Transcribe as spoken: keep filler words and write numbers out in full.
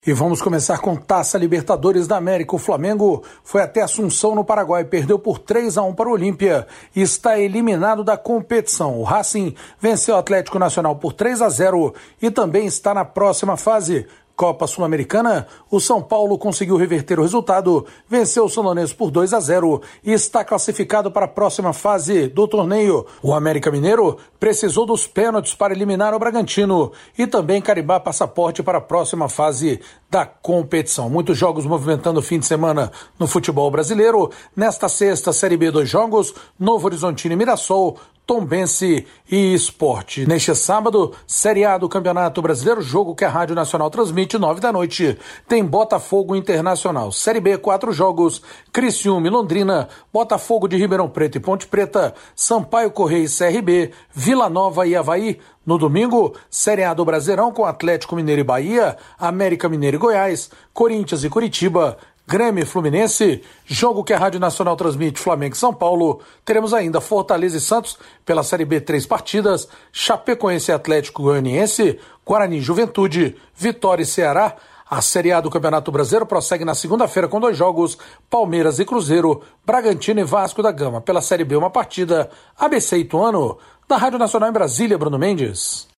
E vamos começar com Taça Libertadores da América. O Flamengo foi até Assunção, no Paraguai, perdeu por três a um para o Olímpia e está eliminado da competição. O Racing venceu o Atlético Nacional por três a zero e também está na próxima fase. Copa Sul-Americana, o São Paulo conseguiu reverter o resultado, venceu o São Lourenço por dois a zero e está classificado para a próxima fase do torneio. O América Mineiro precisou dos pênaltis para eliminar o Bragantino e também carimbar passaporte para a próxima fase da competição. Muitos jogos movimentando o fim de semana no futebol brasileiro. Nesta sexta, Série B, dois jogos, Novo Horizontino e Mirassol, Tombense e Sport. Neste sábado, Série A do Campeonato Brasileiro, jogo que a Rádio Nacional transmite, nove da noite, tem Botafogo Internacional. Série B, quatro jogos, Criciúma e Londrina, Botafogo de Ribeirão Preto e Ponte Preta, Sampaio Correia e C R B, Vila Nova e Avaí. No domingo, Série A do Brasileirão com Atlético Mineiro e Bahia, América Mineiro e Goiás, Corinthians e Curitiba, Grêmio e Fluminense, jogo que a Rádio Nacional transmite, Flamengo e São Paulo. Teremos ainda Fortaleza e Santos pela Série B, três partidas, Chapecoense e Atlético Goianiense, Guarani e Juventude, Vitória e Ceará. A Série A do Campeonato Brasileiro prossegue na segunda-feira com dois jogos, Palmeiras e Cruzeiro, Bragantino e Vasco da Gama. Pela Série B, uma partida, A B C e Ituano. Da Rádio Nacional em Brasília, Bruno Mendes.